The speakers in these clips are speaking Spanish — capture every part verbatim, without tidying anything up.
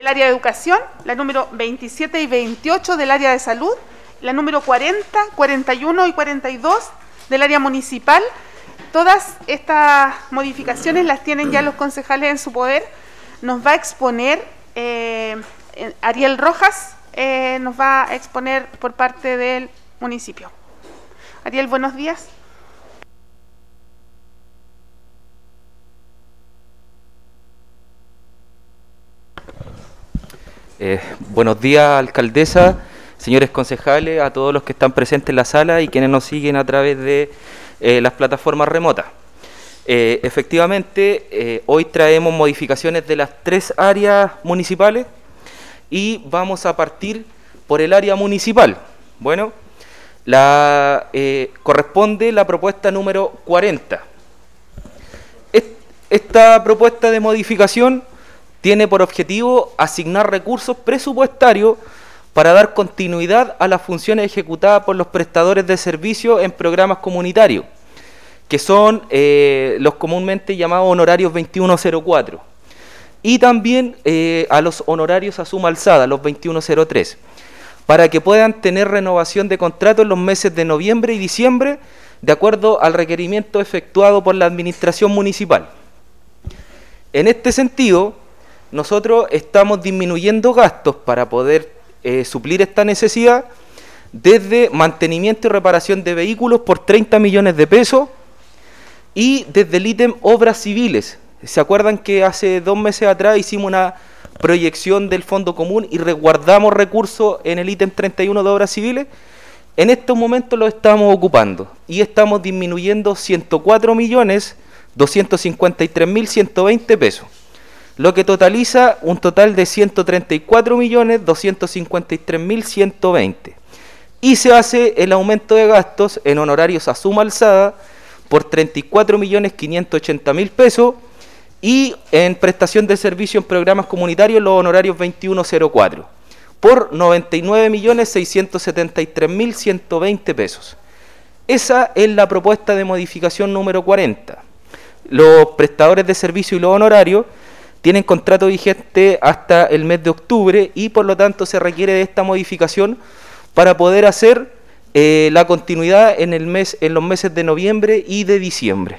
El área de educación, la número veintisiete y veintiocho del área de salud, la número cuarenta, cuarenta y uno y cuarenta y dos del área municipal. Todas estas modificaciones las tienen ya los concejales en su poder. Nos va a exponer eh, Ariel Rojas, eh, nos va a exponer por parte del municipio. Ariel, buenos días. Eh, buenos días, alcaldesa, señores concejales, a todos los que están presentes en la sala y quienes nos siguen a través de eh, las plataformas remotas. Eh, efectivamente, eh, hoy traemos modificaciones de las tres áreas municipales y vamos a partir por el área municipal. Bueno, la, eh, corresponde la propuesta número cuarenta. Esta propuesta de modificación tiene por objetivo asignar recursos presupuestarios para dar continuidad a las funciones ejecutadas por los prestadores de servicios en programas comunitarios, que son eh, los comúnmente llamados honorarios veintiuno cero cuatro, y también eh, a los honorarios a suma alzada, los veintiuno cero tres, para que puedan tener renovación de contrato en los meses de noviembre y diciembre, de acuerdo al requerimiento efectuado por la administración municipal. En este sentido, nosotros estamos disminuyendo gastos para poder eh, suplir esta necesidad desde mantenimiento y reparación de vehículos por treinta millones de pesos y desde el ítem obras civiles. ¿Se acuerdan que hace dos meses atrás hicimos una proyección del fondo común y resguardamos recursos en el ítem treinta y uno de obras civiles? En estos momentos lo estamos ocupando y estamos disminuyendo ciento cuatro millones doscientos cincuenta y tres mil ciento veinte pesos, lo que totaliza un total de ciento treinta y cuatro millones doscientos cincuenta y tres mil ciento veinte. Y se hace el aumento de gastos en honorarios a suma alzada por treinta y cuatro millones quinientos ochenta mil pesos y en prestación de servicio en programas comunitarios los honorarios veintiuno cero cuatro por noventa y nueve millones seiscientos setenta y tres mil ciento veinte pesos. Esa es la propuesta de modificación número cuarenta. Los prestadores de servicio y los honorarios tienen contrato vigente hasta el mes de octubre y por lo tanto se requiere de esta modificación para poder hacer eh, la continuidad en, el mes, en los meses de noviembre y de diciembre.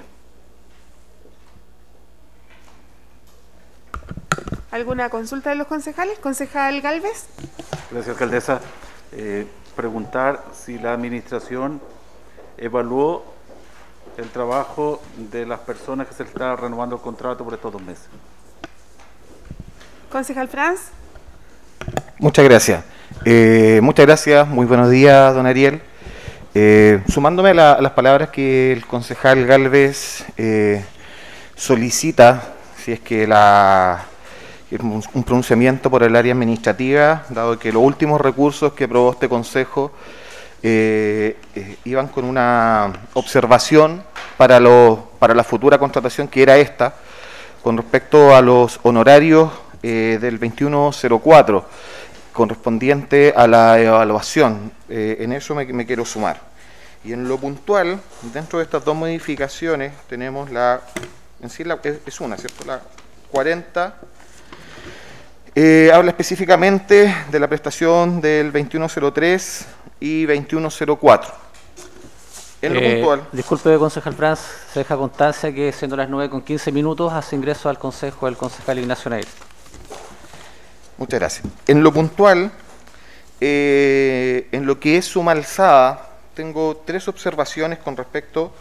¿Alguna consulta de los concejales? Concejal Gálvez. Gracias, alcaldesa. Eh, preguntar si la administración evaluó el trabajo de las personas que se les está renovando el contrato por estos dos meses. Concejal Franz. Muchas gracias. Eh, muchas gracias. Muy buenos días, don Ariel. Eh, sumándome a, la, a las palabras que el concejal Gálvez eh, solicita, si es que la un, un pronunciamiento por el área administrativa, dado que los últimos recursos que aprobó este consejo eh, eh, iban con una observación para, lo, para la futura contratación, que era esta, con respecto a los honorarios Eh, del veintiuno cero cuatro, correspondiente a la evaluación. Eh, en eso me, me quiero sumar. Y en lo puntual, dentro de estas dos modificaciones, tenemos la, en sí la, es, es una, ¿cierto? La cuarenta, eh, habla específicamente de la prestación del veintiuno cero tres y veintiuno cero cuatro. En lo eh, puntual. Disculpe, concejal Franz, se deja constancia que siendo las nueve con quince minutos hace ingreso al consejo el concejal Ignacio Neira. Muchas gracias. En lo puntual, eh, en lo que es suma alzada, tengo tres observaciones con respecto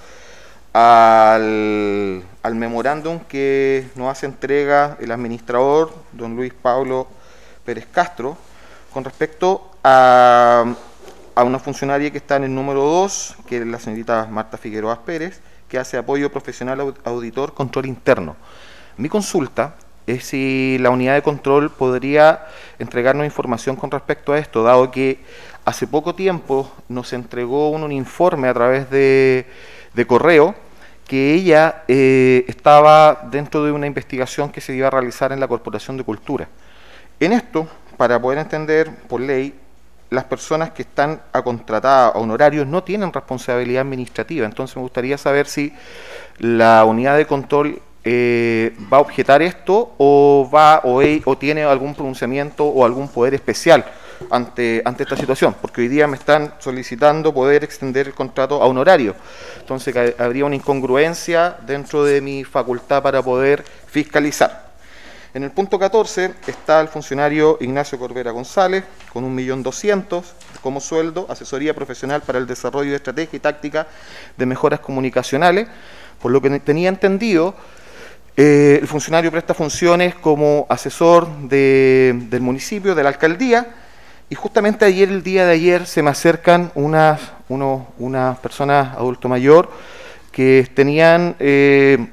al, al memorándum que nos hace entrega el administrador, don Luis Pablo Pérez Castro, con respecto a, a una funcionaria que está en el número dos, que es la señorita Marta Figueroa Pérez, que hace apoyo profesional auditor control interno. Mi consulta es si la unidad de control podría entregarnos información con respecto a esto, dado que hace poco tiempo nos entregó un, un informe a través de, de correo que ella eh, estaba dentro de una investigación que se iba a realizar en la Corporación de Cultura. En esto, para poder entender por ley, las personas que están a contratadas a honorarios no tienen responsabilidad administrativa, entonces me gustaría saber si la unidad de control eh, va a objetar esto o, va, o, e, o tiene algún pronunciamiento o algún poder especial ante, ante esta situación, porque hoy día me están solicitando poder extender el contrato a honorario. Entonces que habría una incongruencia dentro de mi facultad para poder fiscalizar. En el punto catorce está el funcionario Ignacio Corbera González, con un millón doscientos mil como sueldo, asesoría profesional para el desarrollo de estrategia y táctica de mejoras comunicacionales. Por lo que tenía entendido, eh, el funcionario presta funciones como asesor de, del municipio, de la alcaldía, y justamente ayer, el día de ayer, se me acercan unas, unos, unas personas adulto mayor que tenían... Eh,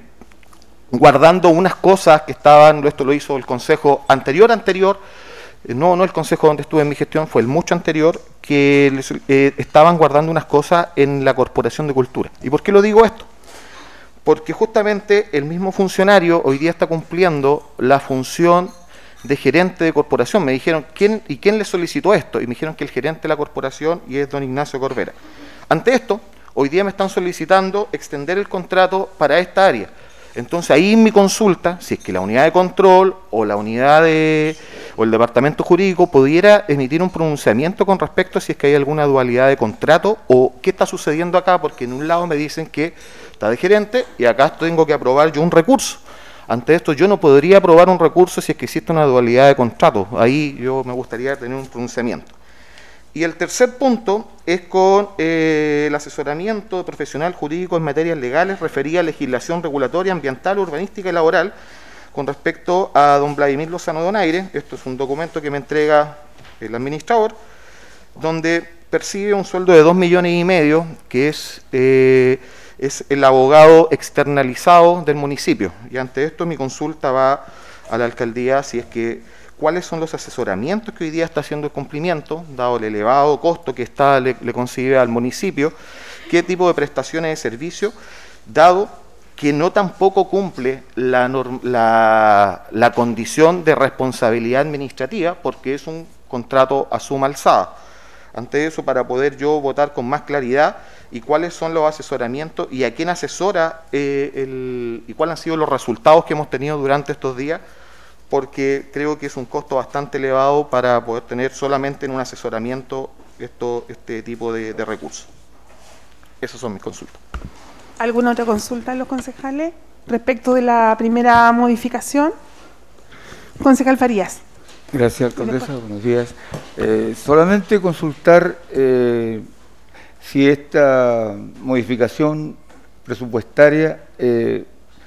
guardando unas cosas que estaban, esto lo hizo el consejo anterior, anterior, no, no el consejo donde estuve en mi gestión, fue el mucho anterior, que les, eh, estaban guardando unas cosas en la Corporación de Cultura. ¿Y por qué lo digo esto? Porque justamente el mismo funcionario hoy día está cumpliendo la función de gerente de corporación. Me dijeron, ¿quién y quién le solicitó esto? Y me dijeron que el gerente de la corporación, y es don Ignacio Corbera. Ante esto, hoy día me están solicitando extender el contrato para esta área. Entonces ahí en mi consulta, si es que la unidad de control o la unidad de, o el departamento jurídico pudiera emitir un pronunciamiento con respecto a si es que hay alguna dualidad de contrato o qué está sucediendo acá, porque en un lado me dicen que está de gerente y acá tengo que aprobar yo un recurso. Ante esto yo no podría aprobar un recurso si es que existe una dualidad de contrato. Ahí yo me gustaría tener un pronunciamiento. Y el tercer punto es con eh, el asesoramiento profesional jurídico en materias legales referida a legislación regulatoria, ambiental, urbanística y laboral con respecto a don Vladimir Lozano Donaire. Esto es un documento que me entrega el administrador, donde percibe un sueldo de dos millones y medio, que es, eh, es el abogado externalizado del municipio. Y ante esto mi consulta va a la alcaldía si es que cuáles son los asesoramientos que hoy día está haciendo el cumplimiento, dado el elevado costo que está, le, le concibe al municipio, qué tipo de prestaciones de servicio, dado que no tampoco cumple la, la, la condición de responsabilidad administrativa, porque es un contrato a suma alzada. Ante eso, para poder yo votar con más claridad, y cuáles son los asesoramientos, y a quién asesora, eh, el, y cuáles han sido los resultados que hemos tenido durante estos días, porque creo que es un costo bastante elevado para poder tener solamente en un asesoramiento esto, este tipo de, de recursos. Esas son mis consultas. ¿Alguna otra consulta de los concejales respecto de la primera modificación? Concejal Farías. Gracias, alcaldesa. Buenos días. Eh, solamente consultar eh, si esta modificación presupuestaria eh,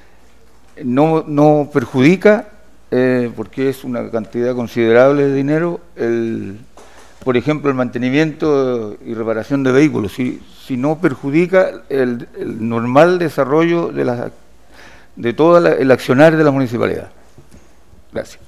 no, no perjudica, Eh, porque es una cantidad considerable de dinero, el, por ejemplo, el mantenimiento y reparación de vehículos, si, si no perjudica el, el normal desarrollo de, la, de todo la, el accionar de la municipalidad. Gracias.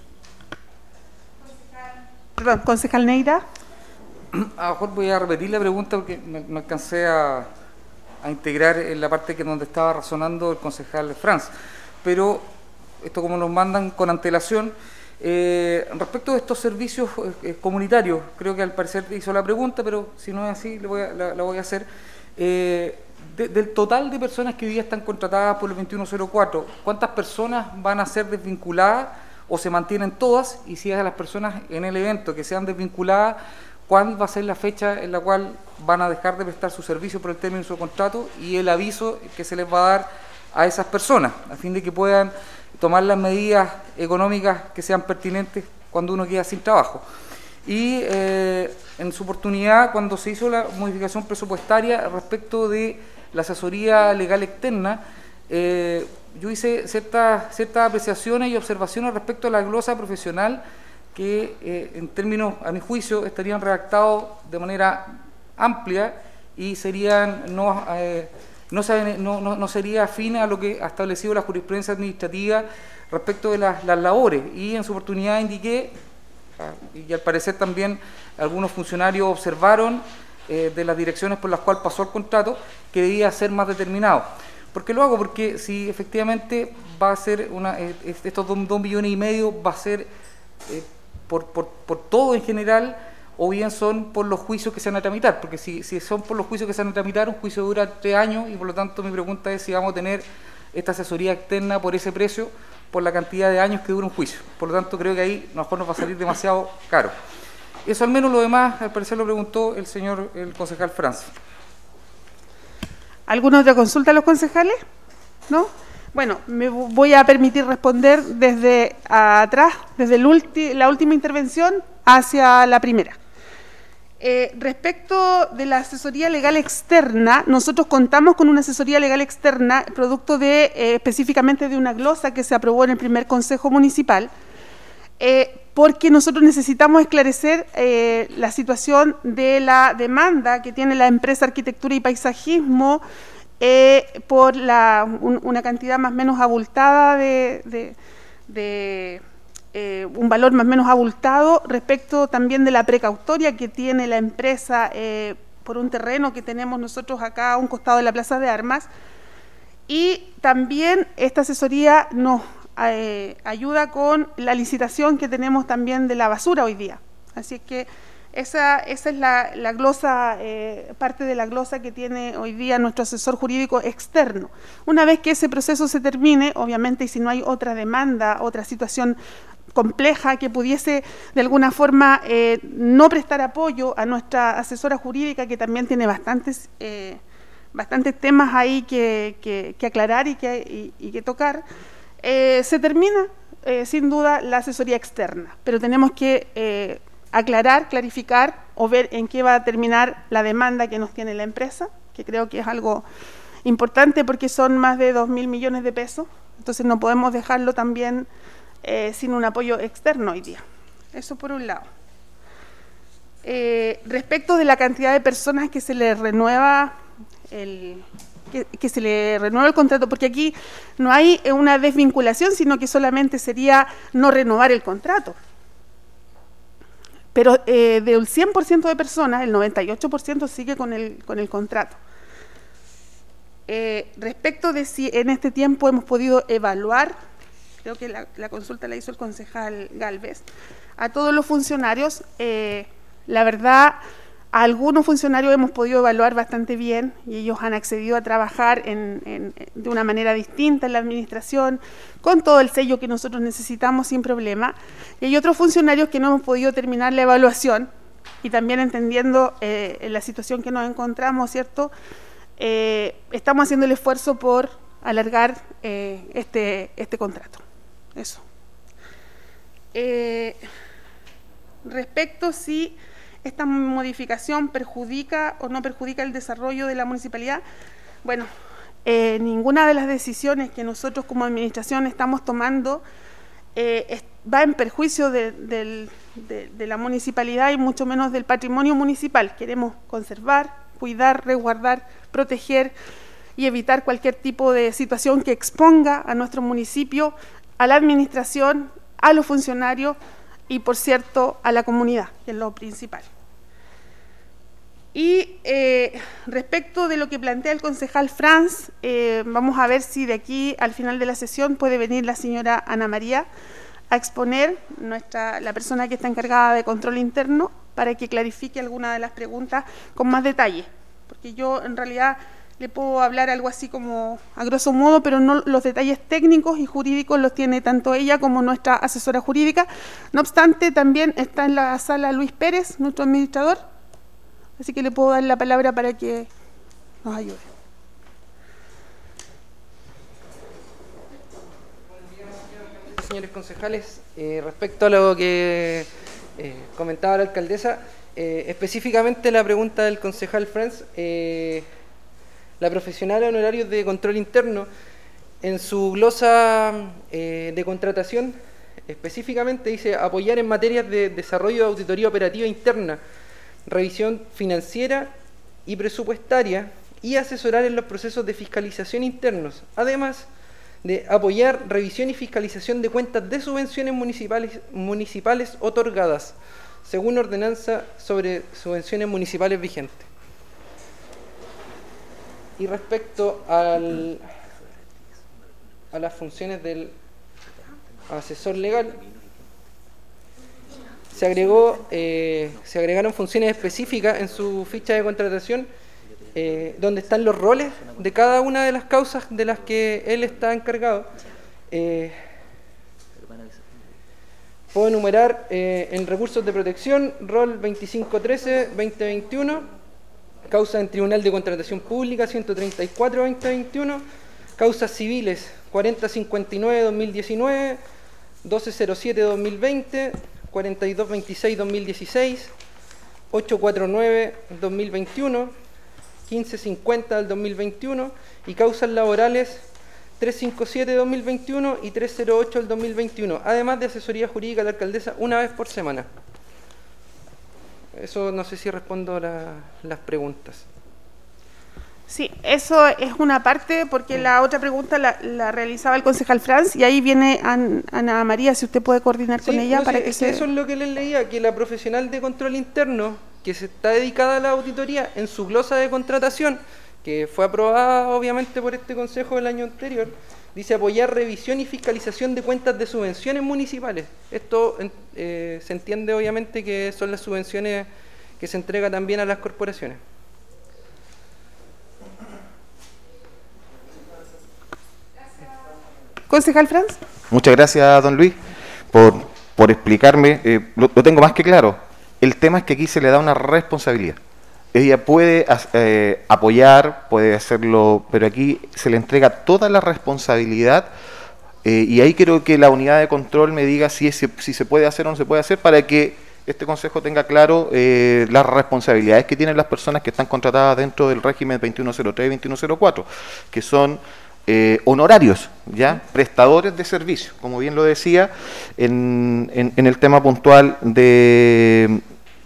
Perdón, concejal Neira. A lo mejor voy a repetir la pregunta porque me, me alcancé a, a integrar en la parte que donde estaba razonando el concejal Franz, pero esto como nos mandan con antelación, eh, respecto de estos servicios eh, comunitarios, creo que al parecer hizo la pregunta, pero si no es así, le voy a, la, la voy a hacer. Eh, de, del total de personas que hoy día están contratadas por el veintiuno cero cuatro, ¿cuántas personas van a ser desvinculadas o se mantienen todas? Y si es a las personas en el evento que sean desvinculadas, ¿cuándo va a ser la fecha en la cual van a dejar de prestar su servicio por el término de su contrato y el aviso que se les va a dar a esas personas, a fin de que puedan tomar las medidas económicas que sean pertinentes cuando uno queda sin trabajo? Y eh, en su oportunidad, cuando se hizo la modificación presupuestaria respecto de la asesoría legal externa, eh, yo hice ciertas, ciertas apreciaciones y observaciones respecto a la glosa profesional que eh, en términos, a mi juicio, estarían redactados de manera amplia y serían no... Eh, No, sabe, no, no, no sería afín a lo que ha establecido la jurisprudencia administrativa respecto de las, las labores. Y en su oportunidad indiqué, y al parecer también algunos funcionarios observaron eh, de las direcciones por las cuales pasó el contrato, que debía ser más determinado. ¿Por qué lo hago? Porque si efectivamente va a ser, una, eh, estos dos, dos millones y medio va a ser eh, por, por, por todo en general, o bien son por los juicios que se van a tramitar, porque si, si son por los juicios que se van a tramitar, un juicio dura tres años y por lo tanto mi pregunta es si vamos a tener esta asesoría externa por ese precio, por la cantidad de años que dura un juicio. Por lo tanto, creo que ahí a lo mejor nos va a salir demasiado caro. Eso al menos. Lo demás, al parecer lo preguntó el señor, el concejal Franz. ¿Alguna otra consulta a los concejales? ¿No? Bueno, me voy a permitir responder desde atrás, desde el ulti, la última intervención hacia la primera. Eh, respecto de la asesoría legal externa, nosotros contamos con una asesoría legal externa, producto de eh, específicamente de una glosa que se aprobó en el primer Consejo Municipal, eh, porque nosotros necesitamos esclarecer eh, la situación de la demanda que tiene la empresa Arquitectura y Paisajismo eh, por la, un, una cantidad más o menos abultada de... de, de Eh, un valor más o menos abultado respecto también de la precautoria que tiene la empresa eh, por un terreno que tenemos nosotros acá a un costado de la Plaza de Armas, y también esta asesoría nos eh, ayuda con la licitación que tenemos también de la basura hoy día. Así es que esa, esa es la, la glosa, eh, parte de la glosa que tiene hoy día nuestro asesor jurídico externo. Una vez que ese proceso se termine, obviamente, y si no hay otra demanda, otra situación compleja que pudiese de alguna forma eh, no prestar apoyo a nuestra asesora jurídica, que también tiene bastantes, eh, bastantes temas ahí que, que, que aclarar y que, y, y que tocar, eh, se termina eh, sin duda la asesoría externa, pero tenemos que eh, aclarar, clarificar o ver en qué va a terminar la demanda que nos tiene la empresa, que creo que es algo importante porque son más de dos mil millones de pesos, entonces no podemos dejarlo también Eh, sin un apoyo externo hoy día. Eso por un lado. Eh, respecto de la cantidad de personas que se le renueva el, que, que se le renueva el contrato, porque aquí no hay una desvinculación, sino que solamente sería no renovar el contrato. Pero eh, del cien por ciento de personas, el noventa y ocho por ciento sigue con el, con el contrato. Eh, respecto de si en este tiempo hemos podido evaluar, creo que la, la consulta la hizo el concejal Galvez, a todos los funcionarios, eh, la verdad, a algunos funcionarios hemos podido evaluar bastante bien y ellos han accedido a trabajar en, en, de una manera distinta en la administración, con todo el sello que nosotros necesitamos sin problema, y hay otros funcionarios que no hemos podido terminar la evaluación, y también entendiendo eh, la situación que nos encontramos, ¿cierto? Eh, estamos haciendo el esfuerzo por alargar eh, este, este contrato. Eso. Eh, respecto si esta modificación perjudica o no perjudica el desarrollo de la municipalidad, bueno, eh, ninguna de las decisiones que nosotros como administración estamos tomando eh, es, va en perjuicio de, de, de, de la municipalidad y mucho menos del patrimonio municipal. Queremos conservar, cuidar, resguardar, proteger y evitar cualquier tipo de situación que exponga a nuestro municipio, a la administración, a los funcionarios y, por cierto, a la comunidad, que es lo principal. Y eh, respecto de lo que plantea el concejal Franz, eh, vamos a ver si de aquí al final de la sesión puede venir la señora Ana María a exponer, nuestra, la persona que está encargada de control interno, para que clarifique alguna de las preguntas con más detalle, porque yo en realidad le puedo hablar algo así como a grosso modo, pero no los detalles técnicos y jurídicos los tiene tanto ella como nuestra asesora jurídica. No obstante, también está en la sala Luis Pérez, nuestro administrador, así que le puedo dar la palabra para que nos ayude. Señores concejales, eh, respecto a lo que eh, comentaba la alcaldesa, eh, específicamente la pregunta del concejal Franz, eh, la profesional honorario de control interno, en su glosa eh, de contratación, específicamente dice apoyar en materias de desarrollo de auditoría operativa interna, revisión financiera y presupuestaria y asesorar en los procesos de fiscalización internos, además de apoyar revisión y fiscalización de cuentas de subvenciones municipales, municipales otorgadas, según ordenanza sobre subvenciones municipales vigente. Y respecto al, a las funciones del asesor legal, se agregó, eh, se agregaron funciones específicas en su ficha de contratación eh, donde están los roles de cada una de las causas de las que él está encargado. Eh, puedo enumerar eh, en recursos de protección, rol veinticinco trece veinte veintiuno, causa en Tribunal de Contratación Pública ciento treinta y cuatro veinte veintiuno, causas civiles cuarenta cincuenta y nueve dos mil diecinueve, doce cero siete dos mil veinte, cuarenta y dos veintiséis dos mil dieciséis, ochocientos cuarenta y nueve dos mil veintiuno, quince cincuenta del dos mil veintiuno y causas laborales trescientos cincuenta y siete dos mil veintiuno y trescientos ocho del dos mil veintiuno, además de asesoría jurídica a la alcaldesa una vez por semana. Eso no sé si respondo a la, las preguntas. Sí, eso es una parte, porque la otra pregunta la, la realizaba el concejal Franz, y ahí viene An, Ana María, si usted puede coordinar sí, con ella no, para sí, que es se... que eso es lo que les leía, que la profesional de control interno, que se está dedicada a la auditoría, en su glosa de contratación, que fue aprobada obviamente por este consejo el año anterior, dice apoyar revisión y fiscalización de cuentas de subvenciones municipales. Esto eh, se entiende obviamente que son las subvenciones que se entrega también a las corporaciones. Concejal Franz. Muchas gracias, don Luis, por, por explicarme. Eh, lo, lo tengo más que claro. El tema es que aquí se le da una responsabilidad. Ella puede eh, apoyar, puede hacerlo, pero aquí se le entrega toda la responsabilidad eh, y ahí quiero que la unidad de control me diga si, es, si se puede hacer o no se puede hacer, para que este consejo tenga claro eh, las responsabilidades que tienen las personas que están contratadas dentro del régimen veintiuno cero tres y veintiuno cero cuatro, que son eh, honorarios, ya prestadores de servicio, como bien lo decía en, en, en el tema puntual de...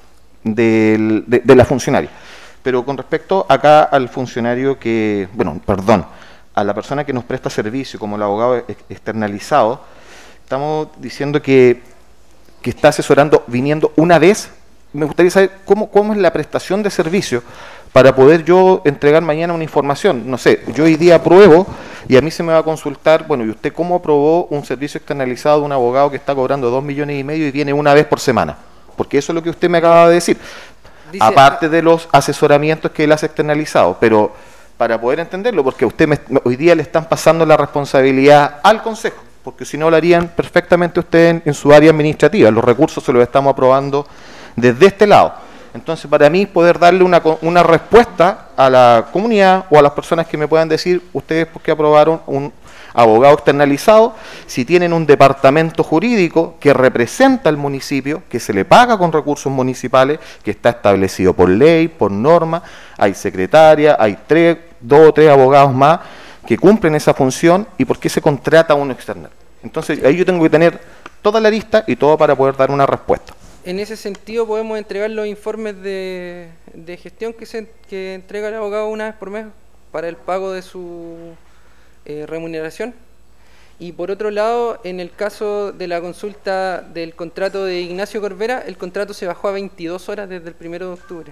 De, de, de la funcionaria. Pero con respecto acá al funcionario que, bueno, perdón, a la persona que nos presta servicio como el abogado externalizado, estamos diciendo que, que está asesorando viniendo una vez. Me gustaría saber cómo, cómo es la prestación de servicio para poder yo entregar mañana una información. No sé, yo hoy día apruebo y a mí se me va a consultar, bueno, ¿y usted cómo aprobó un servicio externalizado de un abogado que está cobrando dos millones y medio y viene una vez por semana? Porque eso es lo que usted me acaba de decir, dice, aparte de los asesoramientos que él hace externalizado, pero para poder entenderlo, porque usted me, hoy día le están pasando la responsabilidad al Consejo, porque si no lo harían perfectamente usted en, en su área administrativa, los recursos se los estamos aprobando desde este lado. Entonces, para mí, poder darle una, una respuesta a la comunidad o a las personas que me puedan decir, ustedes por qué aprobaron un abogado externalizado, si tienen un departamento jurídico que representa al municipio, que se le paga con recursos municipales, que está establecido por ley, por norma, hay secretaria, hay tres, dos o tres abogados más que cumplen esa función, y por qué se contrata a uno externo. Entonces, ahí yo tengo que tener toda la lista y todo para poder dar una respuesta. En ese sentido, podemos entregar los informes de, de gestión que, se, que entrega el abogado una vez por mes para el pago de su Eh, remuneración. Y por otro lado, en el caso de la consulta del contrato de Ignacio Corvera, el contrato se bajó a veintidós horas desde el primero de octubre.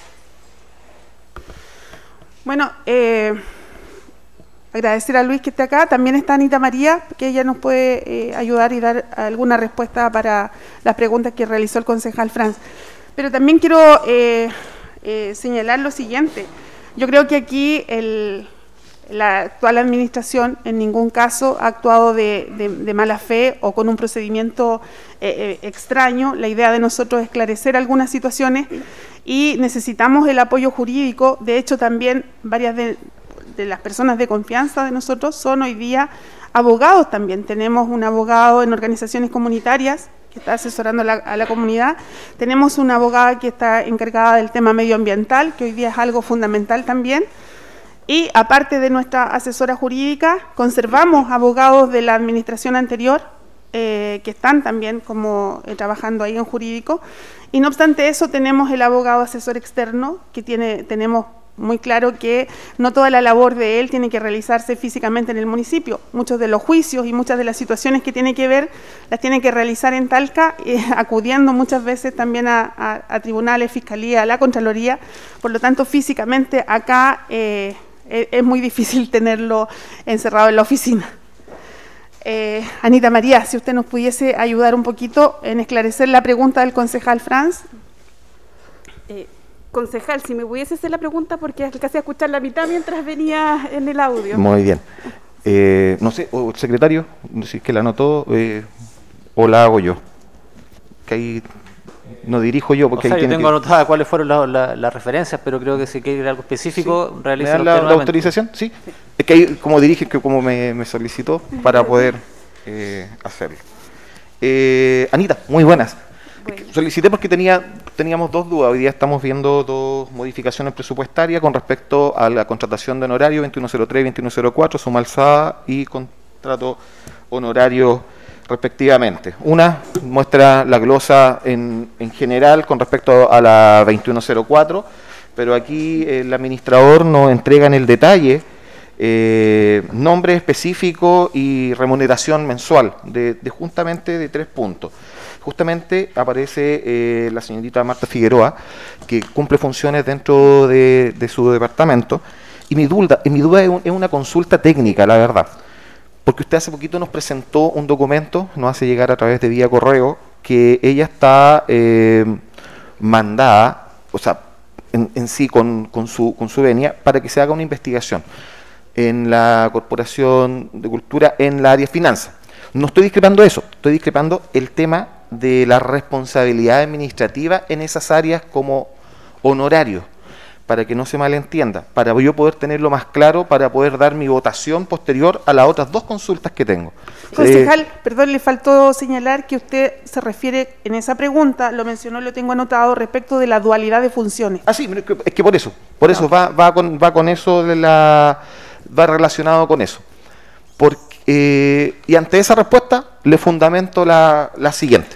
Bueno, eh, agradecer a Luis que esté acá. También está Anita María, que ella nos puede eh, ayudar y dar alguna respuesta para las preguntas que realizó el concejal Franz. Pero también quiero eh, eh, señalar lo siguiente. Yo creo que aquí el... la actual administración en ningún caso ha actuado de, de, de mala fe o con un procedimiento eh, eh, extraño. La idea de nosotros es esclarecer algunas situaciones y necesitamos el apoyo jurídico. De hecho, también varias de, de las personas de confianza de nosotros son hoy día abogados también. Tenemos un abogado en organizaciones comunitarias que está asesorando a la, a la comunidad. Tenemos una abogada que está encargada del tema medioambiental, que hoy día es algo fundamental también. Y aparte de nuestra asesora jurídica, conservamos abogados de la administración anterior eh, que están también como eh, trabajando ahí en jurídico. Y no obstante eso, tenemos el abogado asesor externo, que tiene, tenemos muy claro que no toda la labor de él tiene que realizarse físicamente en el municipio. Muchos de los juicios y muchas de las situaciones que tiene que ver, las tiene que realizar en Talca, eh, acudiendo muchas veces también a, a, a tribunales, fiscalía, a la Contraloría. Por lo tanto, físicamente acá... Eh, es muy difícil tenerlo encerrado en la oficina. Eh, Anita María, si usted nos pudiese ayudar un poquito en esclarecer la pregunta del concejal Franz. Eh. Concejal, si me pudiese hacer la pregunta porque alcancé a escuchar la mitad mientras venía en el audio. Muy bien. Eh, no sé, o el secretario, no sé si es que la anotó eh, o la hago yo. Que ahí no dirijo yo porque o sea, ahí yo tiene tengo que... anotadas cuáles fueron la, la, las referencias, pero creo que si quiere algo específico, Sí. realice ¿Me dan la, la autorización? Sí. Es que ahí, como dirige, que como me, me solicitó, para poder eh, hacerlo. Eh, Anita, muy buenas. Bueno. Solicité porque tenía, teníamos dos dudas. Hoy día estamos viendo dos modificaciones presupuestarias con respecto a la contratación de honorario veintiuno cero tres y veintiuno cero cuatro, suma alzada y contrato honorario respectivamente. Una muestra la glosa en, en general con respecto a la veintiuno cero cuatro, pero aquí el administrador nos entrega en el detalle eh, nombre específico y remuneración mensual de, de justamente de tres puntos. Justamente aparece eh, la señorita Marta Figueroa, que cumple funciones dentro de, de su departamento, y mi duda, y mi duda es, un, es una consulta técnica, la verdad, porque usted hace poquito nos presentó un documento, nos hace llegar a través de vía correo, que ella está eh, mandada, o sea, en, en sí con, con, su, con su venia, para que se haga una investigación en la Corporación de Cultura en la área de finanzas. No estoy discrepando eso, estoy discrepando el tema de la responsabilidad administrativa en esas áreas como honorarios, para que no se malentienda, para yo poder tenerlo más claro, para poder dar mi votación posterior a las otras dos consultas que tengo. Concejal, Eh, perdón, le faltó señalar que usted se refiere en esa pregunta, lo mencionó, lo tengo anotado, respecto de la dualidad de funciones. Ah, sí, es que, es que por eso, por eso va, va, con, va con eso, de la, va relacionado con eso. Porque, eh, y ante esa respuesta le fundamento la, la siguiente.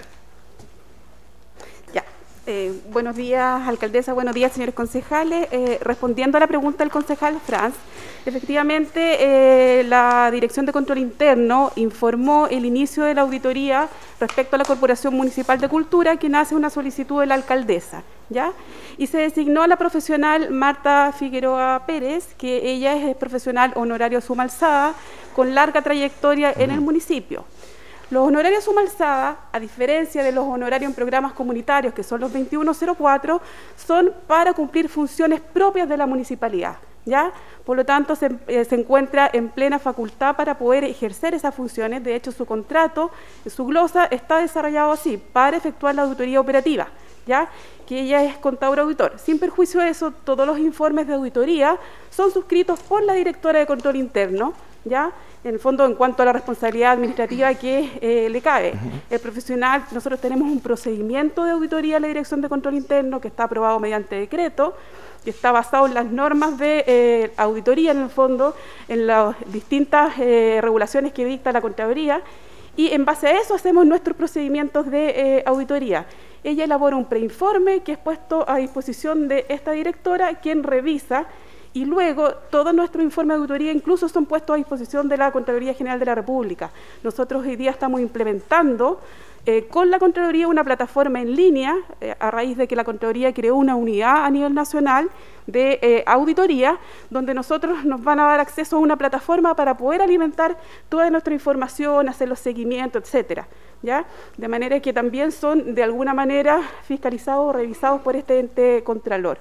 Ya. Eh, buenos días, alcaldesa, buenos días, señores concejales. Eh, respondiendo a la pregunta del concejal Franz, efectivamente eh, la Dirección de Control Interno informó el inicio de la auditoría respecto a la Corporación Municipal de Cultura, quien hace una solicitud de la alcaldesa, ¿ya? Y se designó a la profesional Marta Figueroa Pérez, que ella es profesional honorario suma alzada, con larga trayectoria en el municipio. Los honorarios suma alzada, a diferencia de los honorarios en programas comunitarios, que son los veintiuno cero cuatro, son para cumplir funciones propias de la municipalidad, ¿ya? Por lo tanto, se, eh, se encuentra en plena facultad para poder ejercer esas funciones. De hecho, su contrato, su glosa, está desarrollado así, para efectuar la auditoría operativa, ¿ya? Que ella es contador auditor. Sin perjuicio de eso, todos los informes de auditoría son suscritos por la directora de Control Interno, ¿ya? En el fondo, en cuanto a la responsabilidad administrativa que eh, le cabe. El profesional, nosotros tenemos un procedimiento de auditoría en la Dirección de Control Interno que está aprobado mediante decreto, que está basado en las normas de eh, auditoría, en el fondo, en las distintas eh, regulaciones que dicta la Contraloría, y en base a eso hacemos nuestros procedimientos de eh, auditoría. Ella elabora un preinforme que es puesto a disposición de esta directora, quien revisa, y luego todos nuestros informes de auditoría incluso son puestos a disposición de la Contraloría General de la República. Nosotros hoy día estamos implementando eh, con la Contraloría una plataforma en línea, eh, a raíz de que la Contraloría creó una unidad a nivel nacional de eh, auditoría, donde nosotros nos van a dar acceso a una plataforma para poder alimentar toda nuestra información, hacer los seguimientos, etcétera, ¿ya? De manera que también son de alguna manera fiscalizados o revisados por este ente contralor.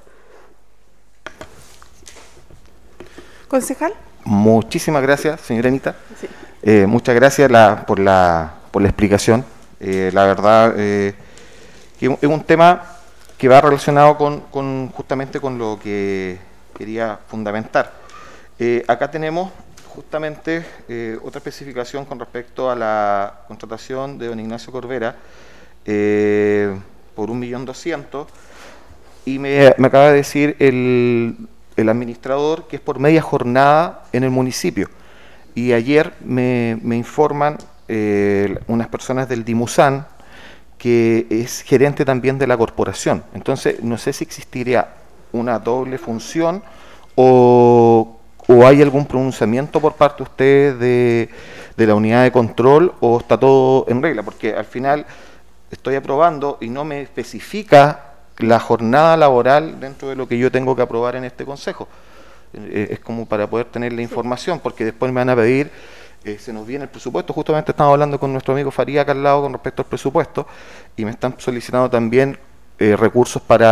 Concejal. Muchísimas gracias, señora Anita. Sí. Eh, muchas gracias la, por, la, por la explicación. Eh, la verdad, eh, que es un tema que va relacionado con, con justamente con lo que quería fundamentar. Eh, acá tenemos justamente eh, otra especificación con respecto a la contratación de don Ignacio Corvera eh, por un millón doscientos, y me, me acaba de decir el... el administrador que es por media jornada en el municipio. Y ayer me, me informan eh, unas personas del DIMUSAN, que es gerente también de la corporación. Entonces, no sé si existiría una doble función o, o hay algún pronunciamiento por parte de usted de, de la unidad de control, o está todo en regla, porque al final estoy aprobando y no me especifica la jornada laboral dentro de lo que yo tengo que aprobar en este consejo. Eh, es como para poder tener la información, porque después me van a pedir, eh, se nos viene el presupuesto, justamente estamos hablando con nuestro amigo Faría acá al lado con respecto al presupuesto, y me están solicitando también eh, recursos para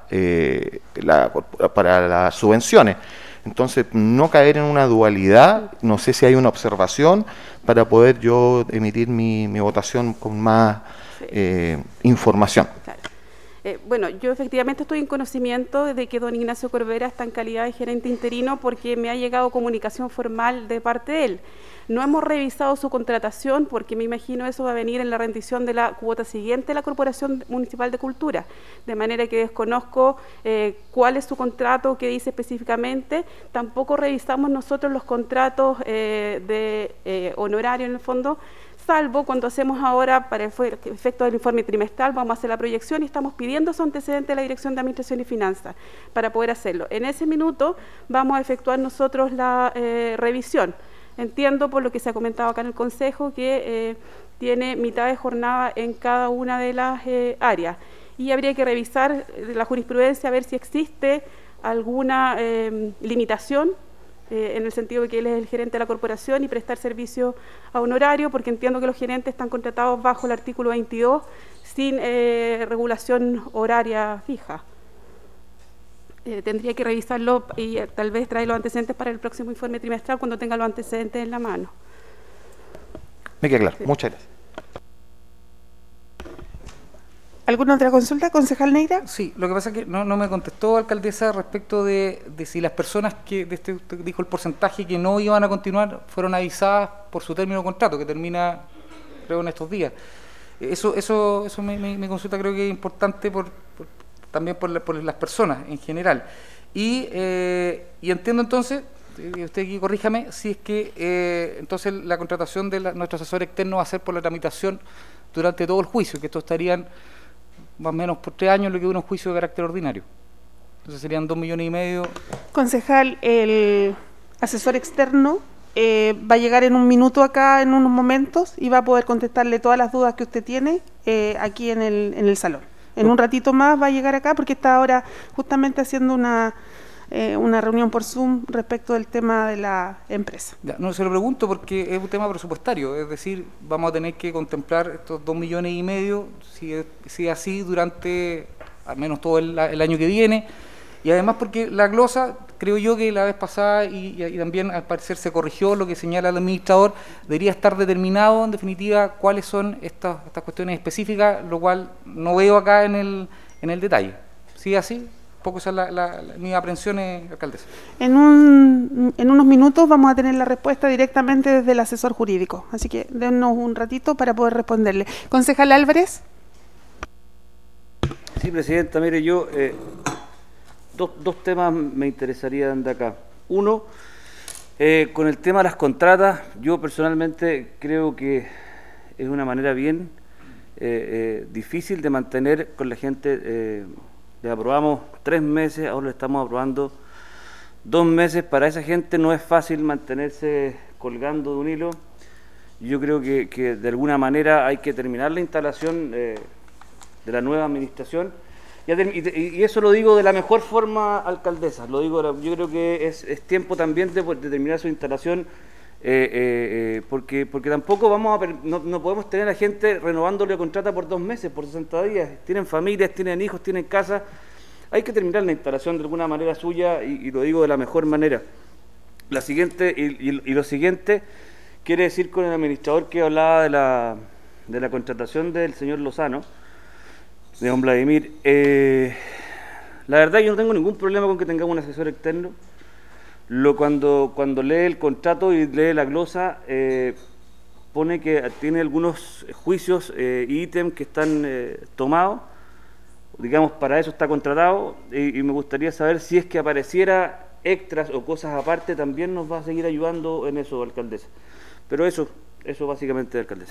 eh, la, para las subvenciones. Entonces, no caer en una dualidad, no sé si hay una observación para poder yo emitir mi, mi votación con más sí. eh, información. Claro. Eh, bueno, yo efectivamente estoy en conocimiento de que don Ignacio Corbera está en calidad de gerente interino porque me ha llegado comunicación formal de parte de él. No hemos revisado su contratación porque me imagino eso va a venir en la rendición de la cuota siguiente de la Corporación Municipal de Cultura, de manera que desconozco eh, cuál es su contrato, qué dice específicamente. Tampoco revisamos nosotros los contratos eh, de eh, honorario en el fondo, salvo cuando hacemos ahora, para el efecto del informe trimestral, vamos a hacer la proyección y estamos pidiendo su antecedente a la Dirección de Administración y Finanzas para poder hacerlo. En ese minuto vamos a efectuar nosotros la eh, revisión. Entiendo, por lo que se ha comentado acá en el Consejo, que eh, tiene mitad de jornada en cada una de las eh, áreas. Y habría que revisar la jurisprudencia a ver si existe alguna eh, limitación eh, en el sentido de que él es el gerente de la corporación y prestar servicio a honorario, porque entiendo que los gerentes están contratados bajo el artículo veintidós sin eh, regulación horaria fija. Eh, tendría que revisarlo y eh, tal vez traer los antecedentes para el próximo informe trimestral cuando tenga los antecedentes en la mano. Me queda claro. Sí. Muchas gracias. ¿Alguna otra consulta, concejal Neira? Sí, lo que pasa es que no, no me contestó, alcaldesa, respecto de, de si las personas que, de este, usted dijo el porcentaje que no iban a continuar, fueron avisadas por su término de contrato, que termina, creo, en estos días. Eso, eso, eso me, me, me consulta, creo que es importante por, por también por, la, por las personas en general. Y, eh, y entiendo entonces, usted aquí corríjame, si es que eh, entonces la contratación de la, nuestro asesor externo va a ser por la tramitación durante todo el juicio, que esto estarían más o menos por tres años lo que dura un juicio de carácter ordinario. Entonces serían dos millones y medio. Concejal, el asesor externo eh, va a llegar en un minuto acá, en unos momentos, y va a poder contestarle todas las dudas que usted tiene eh, aquí en el, en el salón. En un ratito más va a llegar acá porque está ahora justamente haciendo una, eh, una reunión por Zoom respecto del tema de la empresa. Ya, no se lo pregunto porque es un tema presupuestario, es decir, vamos a tener que contemplar estos dos millones y medio, si es, si es así, durante al menos todo el, el año que viene, y además porque la glosa, creo yo que la vez pasada y, y, y también al parecer se corrigió lo que señala el administrador, debería estar determinado en definitiva cuáles son estas, estas cuestiones específicas, lo cual no veo acá en el, en el detalle. ¿Sí así? Poco esa es la, la, la, mi aprensión, eh, alcaldesa. En, un, en unos minutos vamos a tener la respuesta directamente desde el asesor jurídico, así que dennos un ratito para poder responderle. Concejal Álvarez. Sí, presidenta, mire, yo... Eh, Dos, dos temas me interesarían de acá. Uno, eh, con el tema de las contratas, yo personalmente creo que es una manera bien eh, eh, difícil de mantener con la gente. Eh, le aprobamos tres meses, ahora le estamos aprobando dos meses. Para esa gente no es fácil mantenerse colgando de un hilo. Yo creo que, que de alguna manera hay que terminar la instalación eh, de la nueva administración. Y eso lo digo de la mejor forma, alcaldesa, lo digo, yo creo que es, es tiempo también de, de terminar su instalación, eh, eh, eh, porque porque tampoco vamos a no, no podemos tener a gente renovándole contrata por dos meses, por sesenta días, tienen familias, tienen hijos, tienen casa, hay que terminar la instalación de alguna manera suya y, y lo digo de la mejor manera. La siguiente, y, y, y lo siguiente, quiere decir con el administrador que hablaba de la, de la contratación del señor Lozano, de don Vladimir, eh, la verdad yo no tengo ningún problema con que tengamos un asesor externo. Lo, cuando, cuando lee el contrato y lee la glosa, eh, pone que tiene algunos juicios e eh, ítems que están eh, tomados, digamos, para eso está contratado, y, y me gustaría saber si es que apareciera extras o cosas aparte, también nos va a seguir ayudando en eso, alcaldesa. Pero eso, eso básicamente, alcaldesa.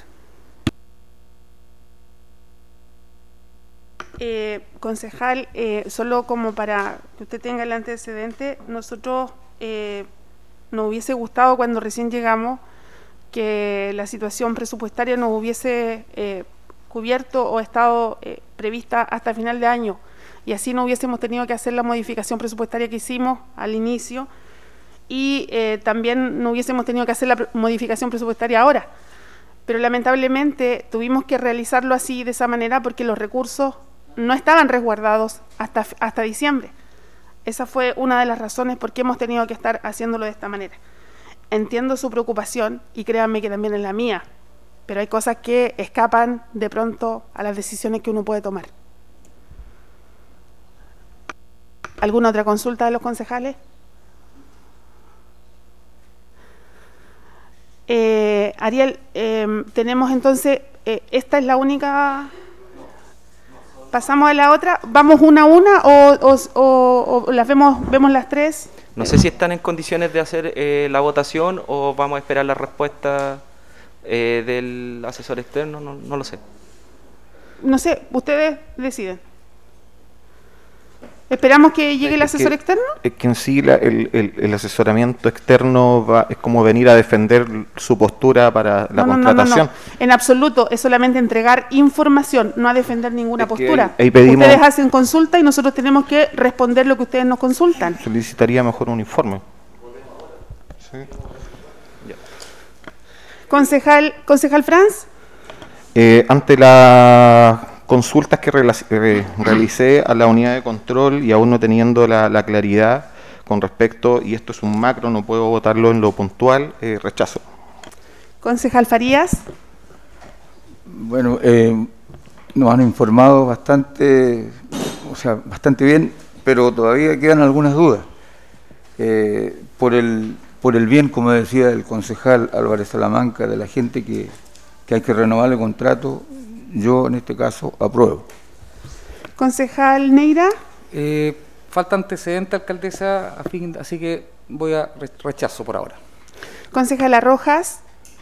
Eh, concejal, eh, solo como para que usted tenga el antecedente, nosotros eh, nos hubiese gustado cuando recién llegamos que la situación presupuestaria nos hubiese eh, cubierto o estado eh, prevista hasta final de año y así no hubiésemos tenido que hacer la modificación presupuestaria que hicimos al inicio y eh, también no hubiésemos tenido que hacer la modificación presupuestaria ahora, pero lamentablemente tuvimos que realizarlo así de esa manera porque los recursos no estaban resguardados hasta, hasta diciembre. Esa fue una de las razones por qué hemos tenido que estar haciéndolo de esta manera. Entiendo su preocupación y créanme que también es la mía, pero hay cosas que escapan de pronto a las decisiones que uno puede tomar. ¿Alguna otra consulta de los concejales? Eh, Ariel, eh, tenemos entonces, eh, esta es la única... ¿Pasamos a la otra? ¿Vamos una a una o, o, o, o las vemos, vemos las tres? No sé si están en condiciones de hacer eh, la votación o vamos a esperar la respuesta eh, del asesor externo, no, no lo sé. No sé, ustedes deciden. ¿Esperamos que llegue el Es que- asesor externo? Es que en sí la- el, el- el asesoramiento externo va- es como venir a defender su postura para la No, no, no, no, contratación. no. En absoluto, es solamente entregar información, no a defender ninguna Es que postura. ahí- ahí pedimos- Ustedes hacen consulta y nosotros tenemos que responder lo que ustedes nos consultan. Solicitaría mejor un informe. Concejal, concejal Franz, Eh, ante las consultas que rela- eh, realicé a la unidad de control y aún no teniendo la, la claridad con respecto, y esto es un macro, no puedo votarlo en lo puntual, eh, rechazo. concejal Farías, Bueno, eh, nos han informado bastante, o sea, bastante bien, pero todavía quedan algunas dudas. Eh, por el por el bien, como decía el concejal Álvarez Salamanca, de la gente que, que hay que renovar el contrato, yo en este caso apruebo. concejal Neira, Eh, falta antecedente, alcaldesa, a fin- así que voy a re- rechazo por ahora. concejala Rojas,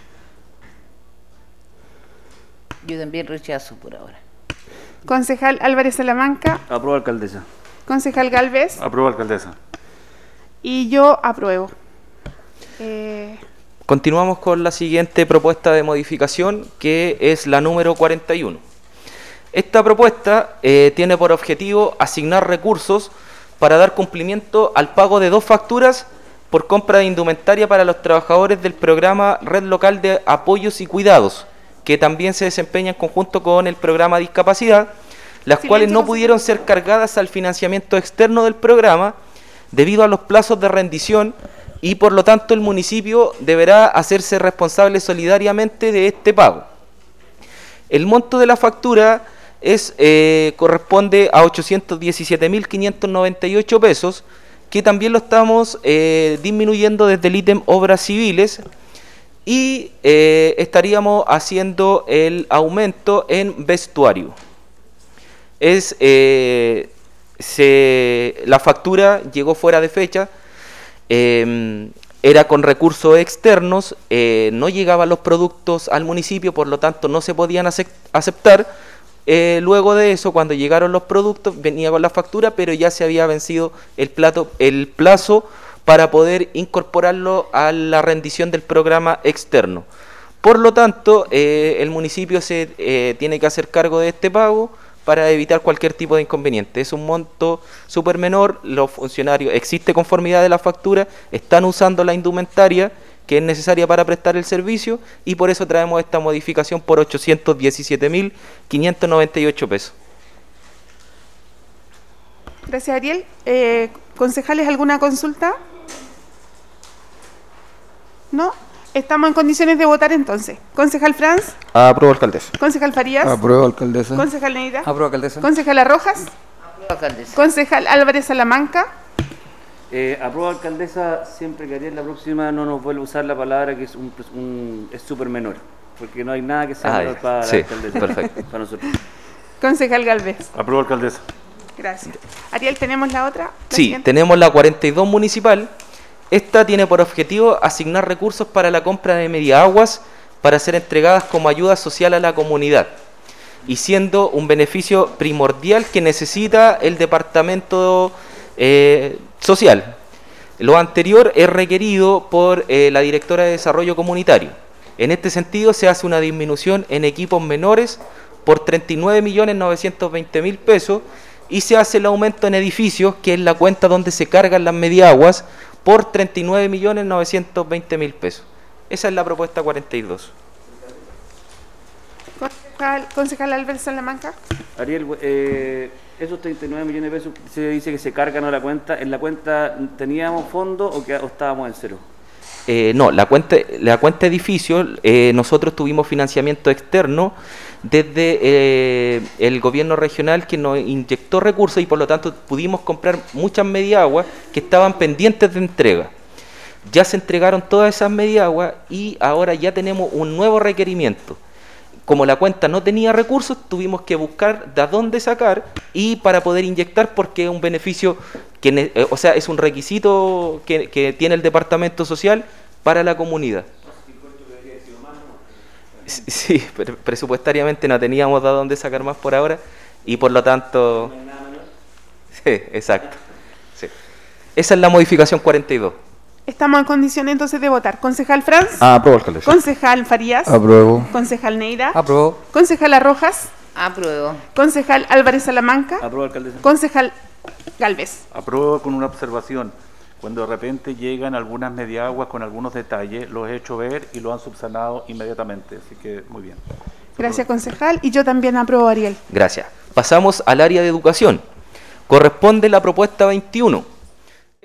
Yo también rechazo por ahora. concejal Álvarez Salamanca, Aprueba, alcaldesa. concejal Galvez Aprueba, alcaldesa. y yo apruebo. Eh, Continuamos con la siguiente propuesta de modificación, que es la número cuarenta y uno. Esta propuesta eh, tiene por objetivo asignar recursos para dar cumplimiento al pago de dos facturas por compra de indumentaria para los trabajadores del programa Red Local de Apoyos y Cuidados, que también se desempeña en conjunto con el programa Discapacidad, las Silencio, cuales no concejal. pudieron ser cargadas al financiamiento externo del programa debido a los plazos de rendición, y por lo tanto el municipio deberá hacerse responsable solidariamente de este pago. El monto de la factura es, eh, corresponde a ochocientos diecisiete mil quinientos noventa y ocho pesos, que también lo estamos eh, disminuyendo desde el ítem obras civiles, y eh, estaríamos haciendo el aumento en vestuario. Es, eh, se, la factura llegó fuera de fecha, eh, era con recursos externos, eh, no llegaban los productos al municipio, por lo tanto no se podían acep- aceptar. Eh, luego de eso, cuando llegaron los productos, venía con la factura, pero ya se había vencido el, plato, el plazo para poder incorporarlo a la rendición del programa externo. Por lo tanto, eh, el municipio se eh, tiene que hacer cargo de este pago para evitar cualquier tipo de inconveniente. Es un monto súper menor, los funcionarios, existe conformidad de la factura, están usando la indumentaria que es necesaria para prestar el servicio, y por eso traemos esta modificación por ochocientos diecisiete mil quinientos noventa y ocho pesos. gracias Ariel. Eh, concejales, ¿alguna consulta? ¿No? Estamos en condiciones de votar entonces. Concejal Franz, Apruebo, alcaldesa. concejal Farías, Apruebo, alcaldesa. concejal Neira, Aprueba, alcaldesa. concejala Rojas, Aprueba, alcaldesa. concejal Álvarez Salamanca, Eh, aprueba, alcaldesa, siempre que Ariel la próxima no nos vuelva a usar la palabra que es un, un es súper menor, porque no hay nada que sea Ah, menor ya. para Sí, la alcaldesa, perfecto. para nosotros. concejal Galvez. Aprueba, alcaldesa. Gracias. Ariel, ¿tenemos la otra? ¿La Sí, siguiente? tenemos la cuarenta y dos municipal. Esta tiene por objetivo asignar recursos para la compra de mediaguas para ser entregadas como ayuda social a la comunidad, y siendo un beneficio primordial que necesita el departamento eh, social. Lo anterior es requerido por eh, la directora de Desarrollo Comunitario. En este sentido se hace una disminución en equipos menores por treinta y nueve millones novecientos veinte mil pesos, y se hace el aumento en edificios, que es la cuenta donde se cargan las mediaguas, por treinta y nueve millones novecientos veinte mil pesos. Esa es la propuesta cuarenta y dos. Concejal, concejal Álvarez Salamanca. Ariel, eh, esos treinta y nueve millones de pesos se dice que se cargan a la cuenta. ¿En la cuenta teníamos fondo o, que, o estábamos en cero? Eh, no, la cuenta, la cuenta edificio, eh, nosotros tuvimos financiamiento externo desde eh, el gobierno regional que nos inyectó recursos y por lo tanto pudimos comprar muchas mediaguas que estaban pendientes de entrega. Ya se entregaron todas esas mediaguas y ahora ya tenemos un nuevo requerimiento. Como la cuenta no tenía recursos, tuvimos que buscar de dónde sacar y para poder inyectar, porque es un beneficio, que, eh, o sea, es un requisito que, que tiene el Departamento Social para la comunidad. Sí, pero presupuestariamente no teníamos de dónde sacar más por ahora y por lo tanto... Sí, exacto. Sí. Esa es la modificación cuarenta y dos. Estamos en condiciones entonces de votar. Concejal Franz. Apruebo, alcaldesa. Concejal Farías. Apruebo. Concejal Neira. Apruebo. Concejal Arrojas. Apruebo. Concejal Álvarez Salamanca. Apruebo, alcaldesa. Concejal Galvez. Apruebo con una observación. Cuando de repente llegan algunas mediaguas con algunos detalles, los he hecho ver y lo han subsanado inmediatamente. Así que muy bien. Gracias, concejal. Y yo también apruebo, Ariel. Gracias. Pasamos al área de educación. Corresponde la propuesta veintiuno.